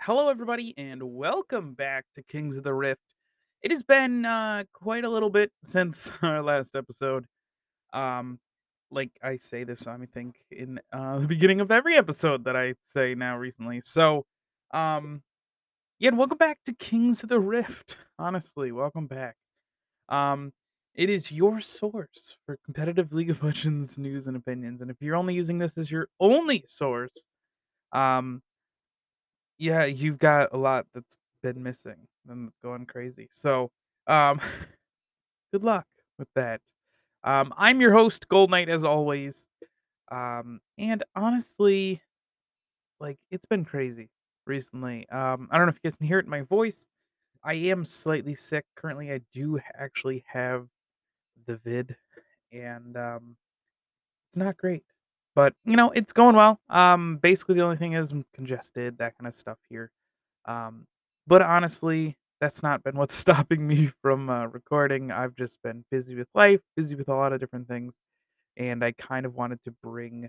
Hello, everybody, and welcome back to Kings of the Rift. It has been quite a little bit since our last episode. Um, like I say this, I think in the beginning of every episode that I say now recently. Um, yeah, and welcome back to Kings of the Rift. Honestly, welcome back. Um, it is your source for competitive League of Legends news and opinions, and if you're only using this as your only source, um, yeah, you've got a lot that's been missing and it's going crazy. Um, good luck with that. I'm your host, Gold Knight, as always. And honestly, it's been crazy recently. I don't know if you guys can hear it in my voice. I am slightly sick currently. I do actually have the vid, and it's not great, but it's going well. Basically, the only thing is I'm congested, that kind of stuff here. Um, but honestly, that's not been what's stopping me from recording. I've just been busy with life, busy with a lot of different things, and I kind of wanted to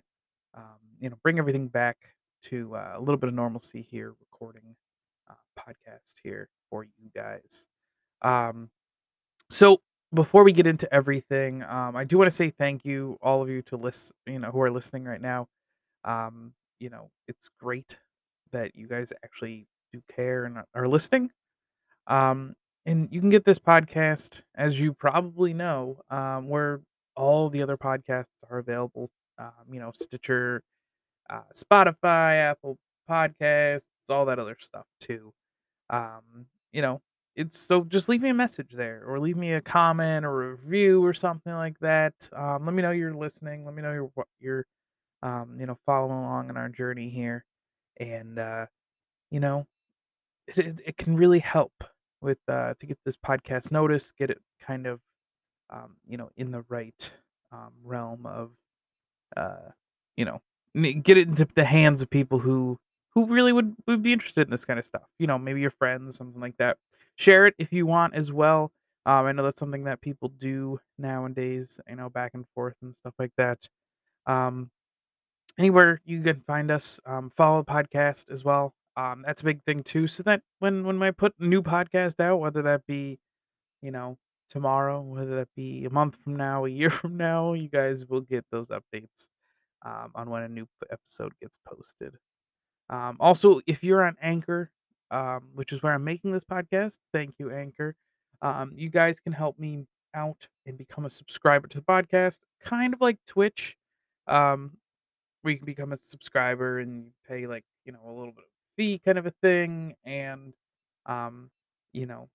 bring everything back to a little bit of normalcy here, recording podcast here for you guys. Um, so before we get into everything, I do want to say thank you, all of you, to who are listening right now. It's great that you guys actually do care and are listening. Um, and you can get this podcast, as you probably know, where all the other podcasts are available. Stitcher, Spotify, Apple Podcasts, all that other stuff too. Um, you know, it's so just leave me a message there or leave me a comment or a review or something like that. Let me know you're listening. Let me know you're following along in our journey here. And, you know, it can really help with to get this podcast noticed, get it kind of in the right realm of uh you know get it into the hands of people who really would be interested in this kind of stuff. Maybe your friends, something like that. Share it if you want as well. I know that's something that people do nowadays, back and forth and stuff like that. um Anywhere you can find us, follow the podcast as well. That's a big thing too, so that when I put a new podcast out, whether that be, you know, tomorrow, whether that be a month from now, a year from now, you guys will get those updates on when a new episode gets posted. Also, if you're on Anchor, which is where I'm making this podcast, thank you, Anchor. You guys can help me out and become a subscriber to the podcast, kind of like Twitch. Um, where you can become a subscriber and you pay a little bit of fee kind of a thing, and um, you know,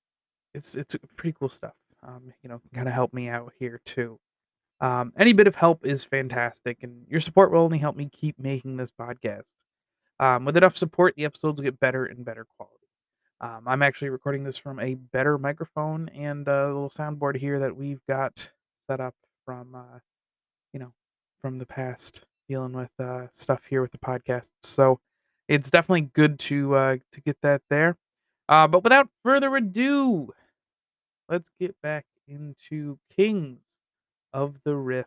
it's pretty cool stuff. Kind of help me out here too. Any bit of help is fantastic, and your support will only help me keep making this podcast. With enough support, the episodes will get better and better quality. I'm actually recording this from a better microphone and a little soundboard here that we've got set up from you know, from the past dealing with stuff here with the podcast. So it's definitely good to get that there. But without further ado, let's get back into Kings of the Rift.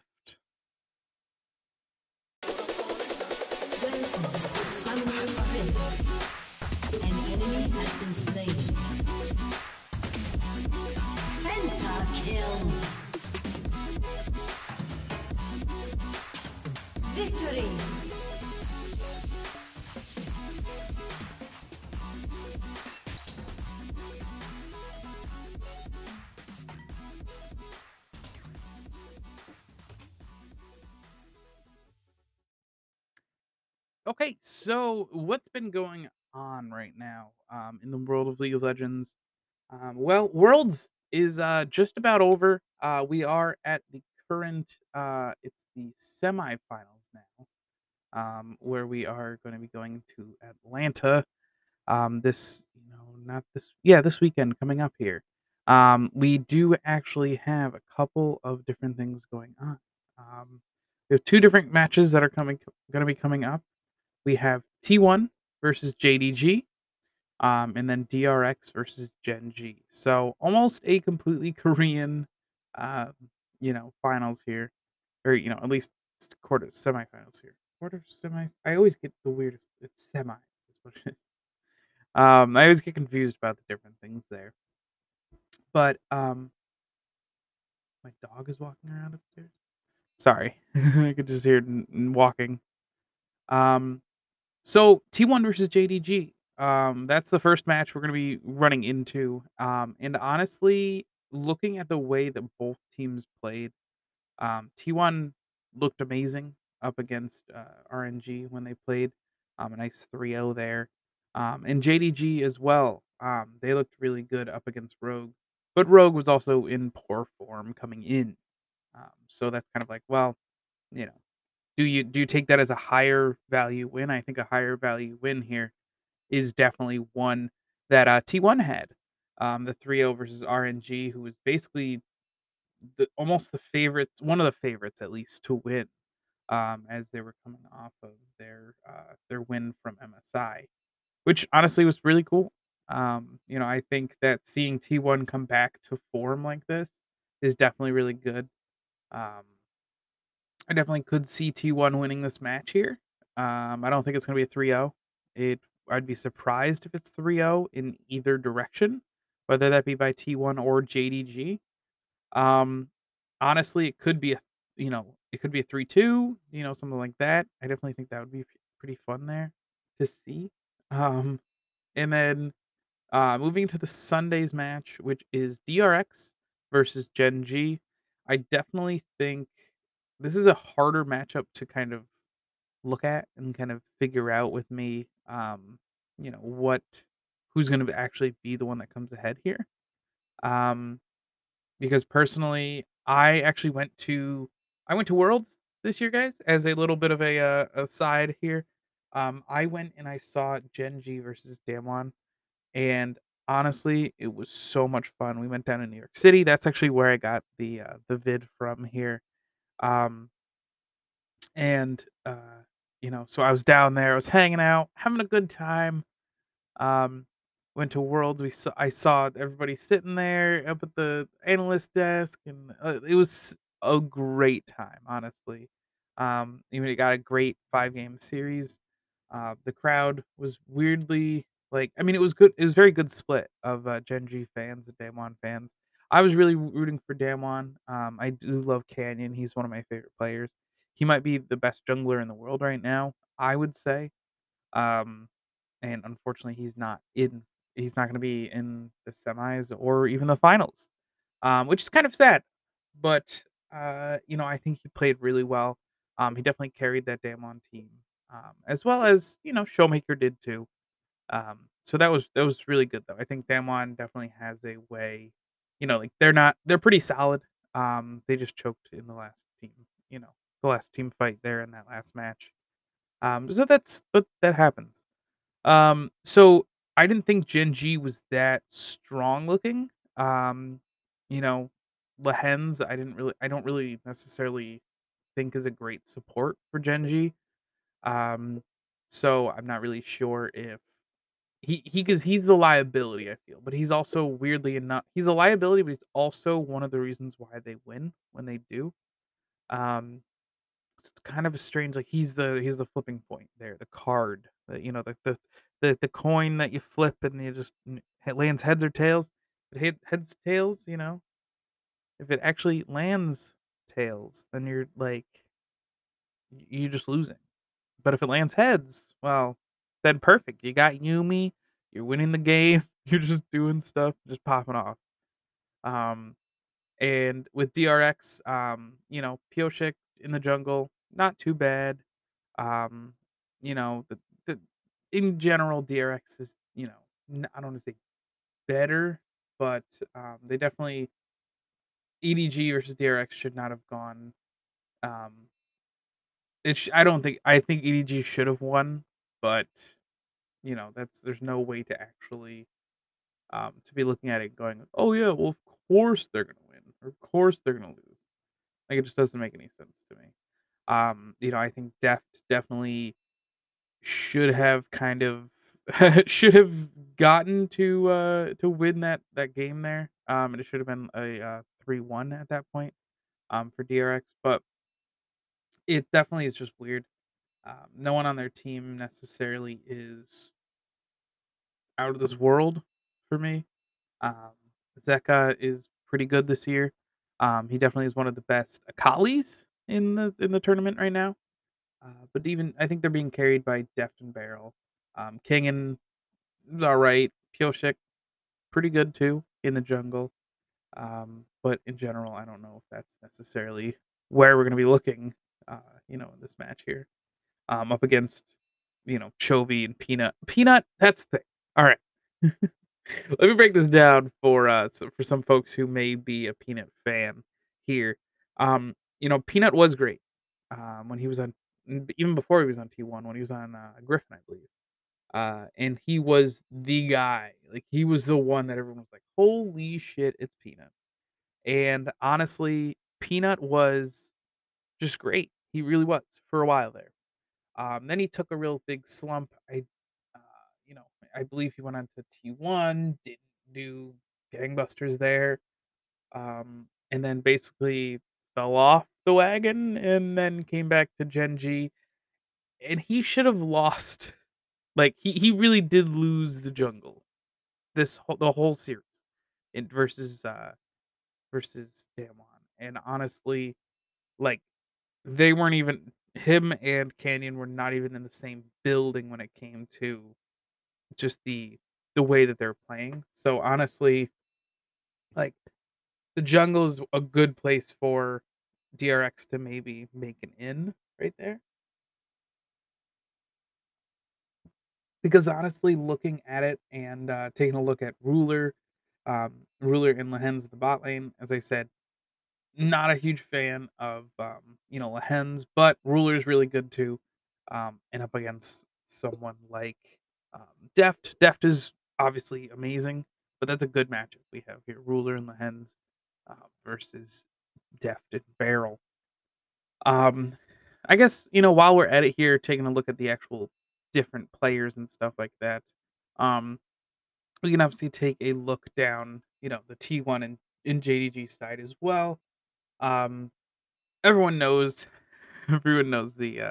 Welcome to Summoner's Rift. An enemy has been slain. Pentakill. Victory. Okay, so what's been going on right now in the world of League of Legends? Well, Worlds is just about over. We are at the current, it's the semifinals now, where we are going to be going to Atlanta. Not this, yeah, this weekend coming up here. We do actually have a couple of different things going on. We have two different matches that are going to be coming up. We have T1 versus JDG, and then DRX versus Gen G. So almost a completely Korean, uh, finals here, or at least quarter semifinals here. Quarter semi. I always get the weirdest. It's semi. Is what it is. I always get confused about the different things there. But, my dog is walking around upstairs. Sorry. I could just hear it walking. Um, so T1 versus JDG. That's the first match we're gonna be running into. And honestly, looking at the way that both teams played, T1 looked amazing up against RNG when they played. A nice 3-0 there. And JDG as well. They looked really good up against Rogue. But Rogue was also in poor form coming in. So that's kind of like, well, you know, do you take that as a higher value win? I think a higher value win here is definitely one that T1 had. The 3-0 versus RNG, who was basically almost the favorites, one of the favorites at least to win, as they were coming off of their win from MSI, which honestly was really cool. I think that seeing T1 come back to form like this is definitely really good. Um, I definitely could see T1 winning this match here. I don't think it's gonna be a 3-0. It I'd be surprised if it's 3-0 in either direction, whether that be by T1 or JDG. Um, Honestly, it could be a 3-2, something like that. I definitely think that would be pretty fun there to see. Um, and then moving to the Sunday's match, which is DRX versus Gen G. I definitely think this is a harder matchup to kind of look at and kind of figure out with me, what who's going to actually be the one that comes ahead here. Um, because personally, I went to Worlds this year, guys, as a little bit of a side here. I went and I saw Gen G versus Damwon, and honestly, it was so much fun. We went down to New York City. That's actually where I got the vid from here. Um, so I was down there, I was hanging out, having a good time. Um, Went to Worlds. I saw everybody sitting there up at the analyst desk, and it was a great time, honestly. Even it got a great 5-game series. The crowd was weirdly like, I mean, it was good. It was very good split of Gen G fans and Damwon fans. I was really rooting for Damwon. I do love Canyon. He's one of my favorite players. He might be the best jungler in the world right now, I would say. Um, and unfortunately, he's not gonna be in the semis or even the finals, which is kind of sad. But, I think he played really well. He definitely carried that Damwon team, as well as, Showmaker did too. So that was really good, though. I think Damwon definitely has a way, like, they're pretty solid. They just choked in team, the last team fight there in that last match. But that happens. So I didn't think Gen G was that strong looking. Um, you know, Lehens, I don't really necessarily think is a great support for Gen G. Um, so I'm not really sure if because he's the liability, I feel, but he's also weirdly enough he's a liability, but he's also one of the reasons why they win when they do. Um, it's kind of a strange, like, he's the flipping point there, the card, the coin that you flip and you just it lands heads or tails. If it heads, tails, if it actually lands tails, then you're like you're just losing. But if it lands heads, well, then perfect. You got Yumi, you're winning the game, you're just doing stuff, just popping off. Um and with DRX, Pioshik in the jungle, not too bad. Um, the in general, DRX is, I don't wanna say better, but, they definitely EDG versus DRX should not have gone, um, I think EDG should have won, but, there's no way to actually, to be looking at it going, "Oh, yeah, well, of course they're gonna win, or of course they're gonna lose." Like, it just doesn't make any sense to me. I think definitely should have kind of should have gotten to win that game there. And it should have been a 3-1 at that point, for DRX, but it definitely is just weird. No one on their team necessarily is out of this world for me. Um, Zeka is pretty good this year. He definitely is one of the best Akalis in the tournament right now. But even I think they're being carried by Deft and Barrel. Kingen is all right. Pioshik pretty good too in the jungle. But in general, I don't know if that's necessarily where we're going to be looking. In this match here, up against Chovy and Peanut. Peanut, that's the thing. All right. Let me break this down for some folks who may be a Peanut fan here. Peanut was great when he was on, even before he was on T1, when he was on Griffin, I believe. And he was the guy. Like he was the one that everyone was like, "Holy shit, it's Peanut." And honestly, Peanut was just great. He really was for a while there. Then he took a real big slump. Uh, you know, I believe he went on to T1, didn't do gangbusters there, and then basically fell off the wagon, and then came back to Gen G. And he should have lost. Like he really did lose the jungle the whole series in versus Damwon. And honestly, like they weren't even him and Canyon were not even in the same building when it came to just the way that they're playing. So honestly, like the jungle is a good place for DRX to maybe make an in right there. Because honestly, looking at it and taking a look at Ruler and Lehens at the bot lane, as I said, not a huge fan of Lehens, but Ruler's really good too. And up against someone like Deft. Deft is obviously amazing, but that's a good matchup we have here. Ruler and Lehens versus Deft and Barrel. Um, I guess while we're at it here, taking a look at the actual different players and stuff like that. Um, we can obviously take a look down, the T1 and in JDG side as well. Um, everyone knows everyone knows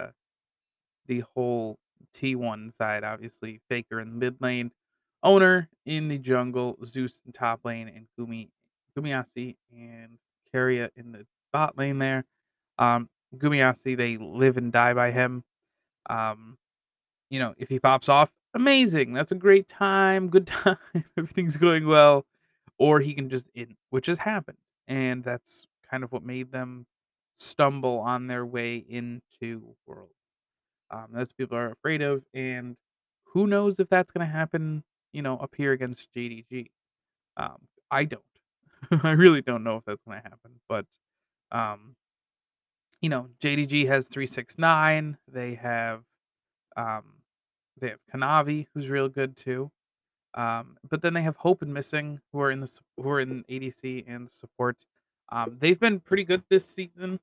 the whole T1 side, obviously. Faker in the mid lane, Owner in the jungle, Zeus in top lane, and Gumiasi and Keria in the bot lane there. Gumiasi, they live and die by him. Um, if he pops off, amazing. That's a great time, good time, everything's going well. Or he can just in, which has happened. And that's kind of what made them stumble on their way into Worlds. That's what people are afraid of, and who knows if that's gonna happen, up here against JDG. I don't. I really don't know if that's gonna happen, but, um, JDG has 369. Um, they have Kanavi, who's real good too. But then they have Hope and Missing, who are in ADC and support. They've been pretty good this season.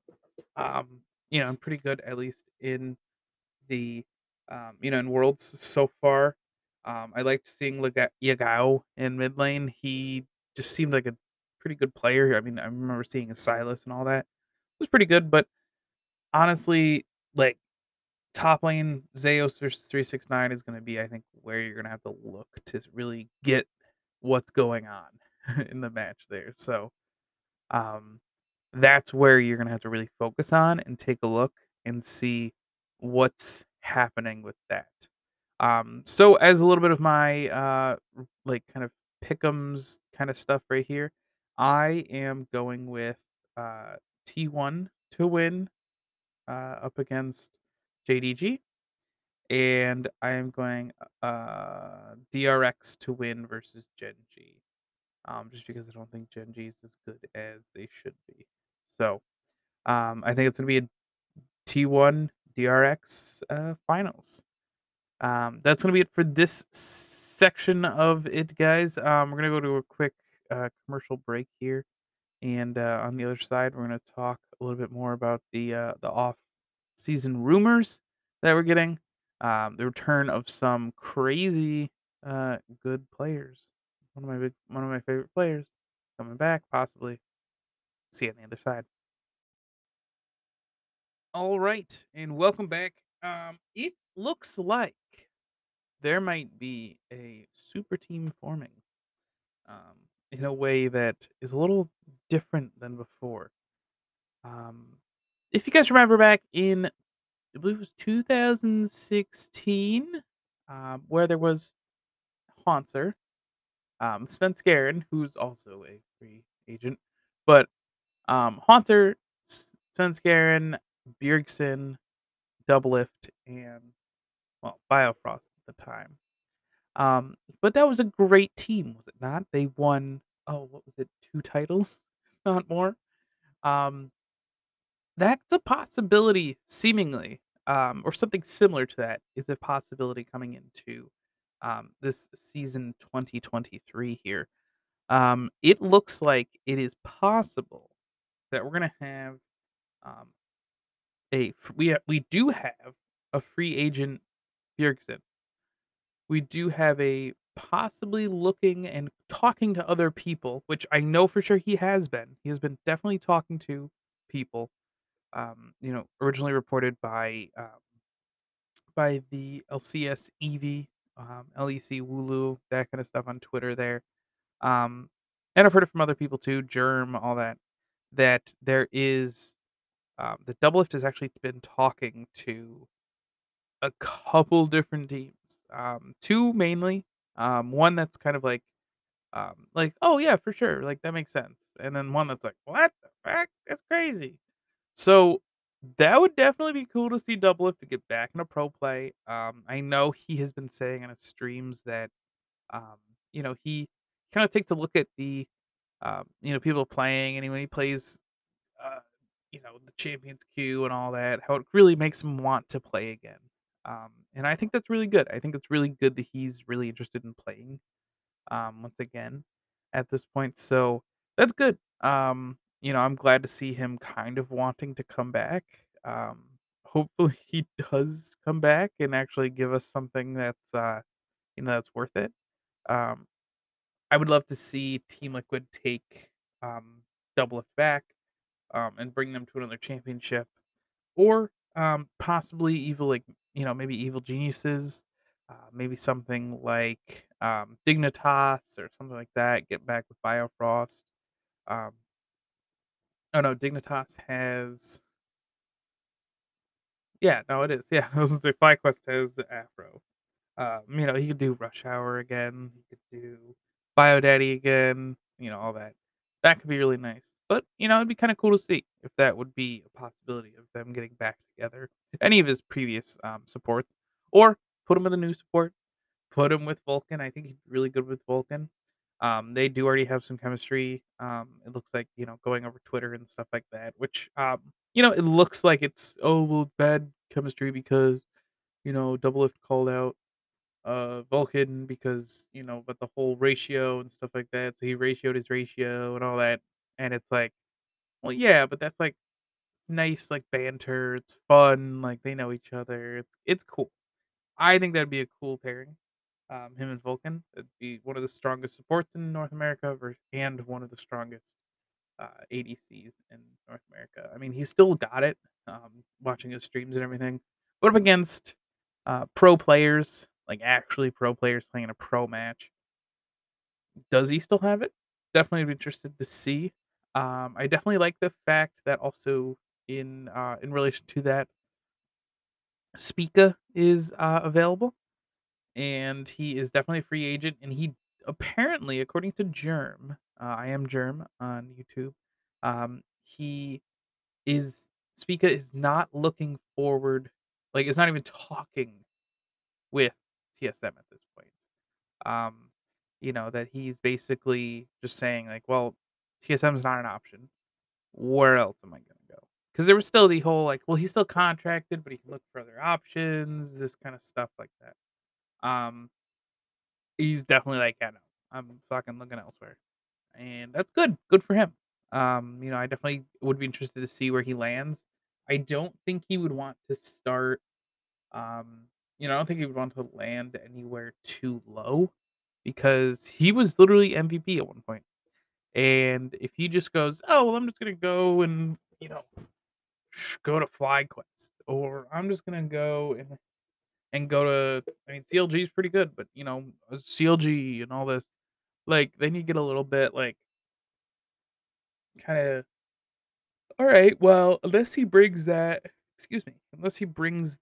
And pretty good at least in the in Worlds so far. I liked seeing Yagao in mid lane. He just seemed like a pretty good player. I mean, I remember seeing a Silas and all that. It was pretty good, but honestly, like top lane Zeus versus 369 is going to be, I think, where you're going to have to look to really get what's going on in the match there. So, um, that's where you're gonna have to really focus on and take a look and see what's happening with that. So as a little bit of my like kind of pick'ems kind of stuff right here, I am going with uh T1 to win up against JDG, and I am going DRX to win versus Gen G. Just because I don't think Gen G is as good as they should be. So I think it's gonna be a T1 DRX finals. That's gonna be it for this section of it, guys. We're gonna go to a quick commercial break here, and on the other side, we're gonna talk a little bit more about the off-season rumors that we're getting, the return of some crazy good players. One of my favorite players coming back, possibly. See you on the other side. All right, and welcome back. It looks like there might be a super team forming, um, in a way that is a little different than before. Um, if you guys remember back in, I believe it was 2016, where there was Haunter, Sven Skaren, who's also a free agent, but Haunter, Sven Skaren, Bjergsen, Doublelift, and well, Biofrost at the time. But that was a great team, was it not? They won, oh, what was it, 2 titles, not more. Um, that's a possibility seemingly, or something similar to that is a possibility coming into, this season 2023 here. It looks like it is possible that we're gonna have, um, we do have a free agent Bjergsen. We do have a possibly looking and talking to other people, which I know for sure he has been. He has been definitely talking to people, originally reported by the LCS Eevee, LEC Wooloo, that kind of stuff on Twitter there. Um, and I've heard it from other people too, Germ, all that, that there is, that Doublelift has actually been talking to a couple different teams. 2 mainly. One that's kind of like, "Oh, yeah, for sure, like, that makes sense." And then one that's like, "What the heck? That's crazy." So, that would definitely be cool to see Doublelift to get back into pro play. I know he has been saying on his streams that, um, he kinda takes a look at the, people playing, and when he plays, uh, the Champions Queue and all that, how it really makes him want to play again. And I think that's really good. I think it's really good that he's really interested in playing, once again at this point. So that's good. I'm glad to see him kind of wanting to come back. Hopefully he does come back and actually give us something that's worth it. Um, I would love to see Team Liquid take um Doublelift back, and bring them to another championship, or possibly evil, like, maybe evil geniuses, maybe something like Dignitas or something like that. Get back with Biofrost. Um, oh no, Dignitas has, yeah, no, it is, yeah. I was gonna say FlyQuest has the Afro. He could do Rush Hour again. He could do BioDaddy again. All that. That could be really nice. But it'd be kind of cool to see if that would be a possibility of them getting back together. Any of his previous supports, or put him with a new support. Put him with Vulcan. I think he's really good with Vulcan. They do already have some chemistry. It looks like, going over Twitter and stuff like that, which, it looks like it's, oh, well, bad chemistry because, Doublelift called out Vulcan because, but the whole ratio and stuff like that. So he ratioed his ratio and all that. And it's like, well, yeah, but that's like nice, like banter. It's fun. Like they know each other. It's cool. I think that'd be a cool pairing. Him and Vulcan. It'd be one of the strongest supports in North America, and one of the strongest ADCs in North America. I mean, he's still got it. Watching his streams and everything. Put him against pro players, like actually pro players playing in a pro match. Does he still have it? Definitely be interested to see. I definitely like the fact that also in relation to that, Spica is available, and he is definitely a free agent. And he apparently, according to Germ, I am Germ on YouTube, he is Spica is not looking forward, like is not even talking with TSM at this point. Um, that he's basically just saying like, "Well, TSM is not an option. Where else am I gonna go?" Because there was still the whole like, "Well, he's still contracted, but he can look for other options," this kind of stuff like that. Um, he's definitely like, "Yeah, no, I'm fucking looking elsewhere," and that's good. Good for him. I definitely would be interested to see where he lands. I don't think he would want to start. I don't think he would want to land anywhere too low because he was literally MVP at one point. And if he just goes, "Oh, well, I'm just gonna go and go to FlyQuest, or I'm just gonna go and go to I mean, CLG is pretty good, but, CLG and all this, like, then you get a little bit, like, kinda, "Alright, well, unless he brings that" excuse me, unless he brings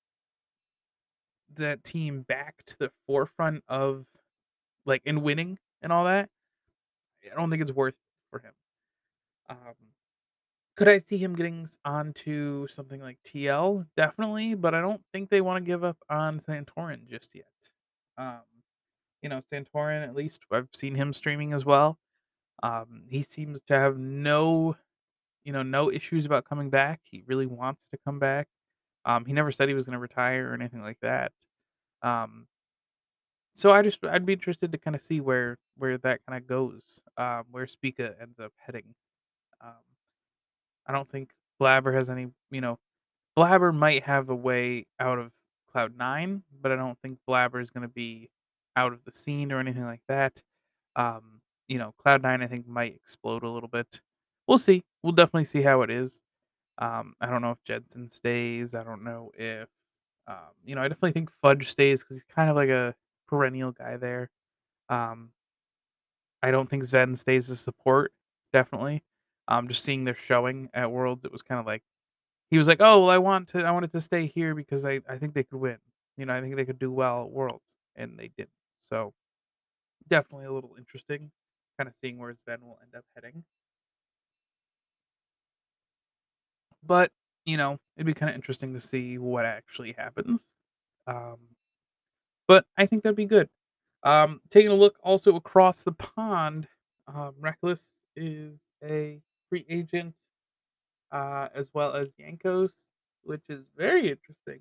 that team back to the forefront of, like, in winning and all that, I don't think it's worth for him. Um, could I see him getting onto something like TL? Definitely, but I don't think they wanna give up on Santorin just yet. Um, Santorin, at least I've seen him streaming as well. He seems to have no issues about coming back. He really wants to come back. He never said he was gonna retire or anything like that. Um, so I'd be interested to kinda see where that kinda goes, where Spica ends up heading. Um, I don't think Blabber has any Blabber might have a way out of Cloud9, but I don't think Blabber is gonna be out of the scene or anything like that. Cloud9 I think might explode a little bit. We'll see. We'll definitely see how it is. I don't know if Jensen stays. I don't know if I definitely think Fudge stays because he's kind of like a perennial guy there. Um, I don't think Zen stays as support, definitely. Just seeing their showing at Worlds, it was kind of like he was like, "Oh, well, I wanted to stay here because I think they could win. I think they could do well at Worlds," and they didn't. So definitely a little interesting, kind of seeing where Sven will end up heading. But it'd be kind of interesting to see what actually happens. Um, but I think that'd be good. Taking a look also across the pond, Reckless is a free agent, as well as Yankos, which is very interesting.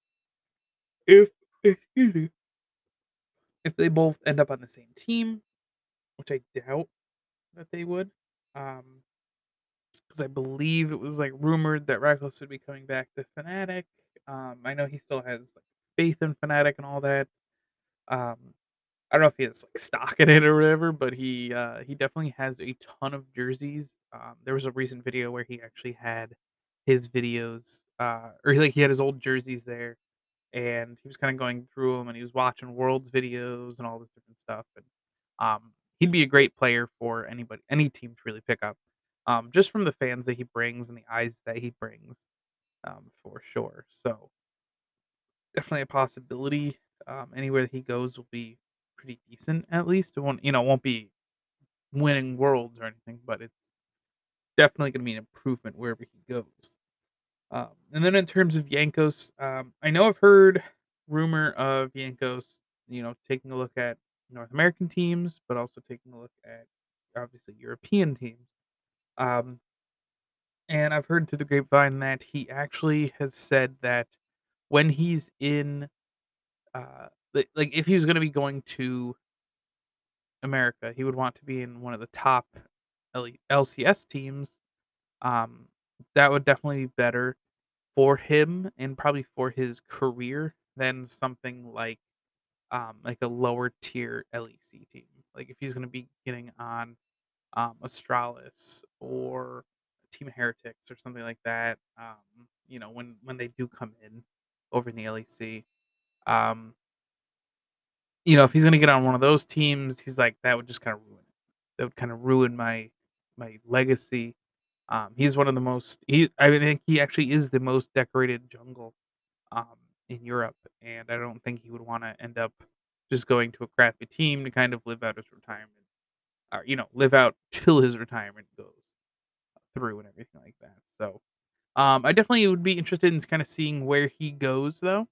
If excuse me, if they both end up on the same team, which I doubt that they would, because I believe it was like rumored that Reckless would be coming back to Fnatic. I know he still has like faith in Fnatic and all that. Um, I don't know if he has like stock in it or whatever, but he definitely has a ton of jerseys. There was a recent video where he actually had his videos, or like he had his old jerseys there, and he was kinda going through them, and he was watching Worlds videos and all this different stuff, and, he'd be a great player for any team to really pick up, just from the fans that he brings and the eyes that he brings, for sure. So, definitely a possibility. Anywhere he goes will be pretty decent at least. It won't be winning Worlds or anything, but it's definitely gonna be an improvement wherever he goes. And then in terms of Yankos, I know I've heard rumor of Yankos, taking a look at North American teams, but also taking a look at obviously European teams. Um, and I've heard through the grapevine that he actually has said that when he's in, like if he was going to be going to America, he would want to be in one of the top LCS teams. Um, that would definitely be better for him and probably for his career than something like a lower tier LEC team. Like if he's gonna be getting on Astralis or Team Heretics or something like that, when they do come in over in the LEC. Um, if he's gonna get on one of those teams, he's like that would just kind of ruin it. That would kind of ruin my legacy. He's one of the most I think he actually is the most decorated jungle um, in Europe, and I don't think he would wanna end up just going to a crappy team to kind of live out his retirement, or, live out till his retirement goes through and everything like that. So, I definitely would be interested in kinda seeing where he goes though.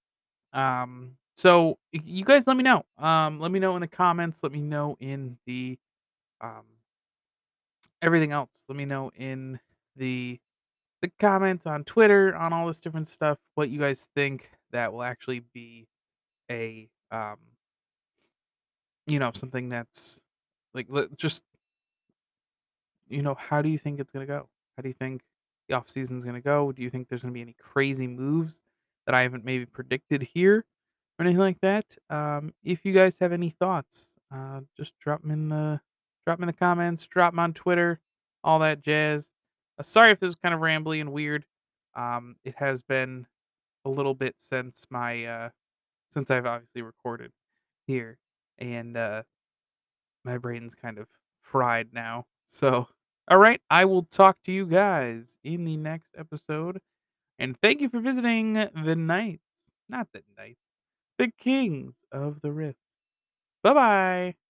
So you guys let me know. Let me know in the comments, let me know in the, um, everything else. Let me know in the comments on Twitter, on all this different stuff, what you guys think that will actually be a something that's like just how do you think it's gonna go? How do you think the off season's gonna go? Do you think there's gonna be any crazy moves that I haven't maybe predicted here or anything like that? If you guys have any thoughts, just drop 'em in the comments, drop 'em on Twitter, all that jazz. Sorry if this is kind of rambly and weird. It has been a little bit since my since I've obviously recorded here, and, my brain's kind of fried now. So, alright, I will talk to you guys in the next episode, and thank you for visiting the Knights, not the Knights, the Kings of the Rift. Bye-bye.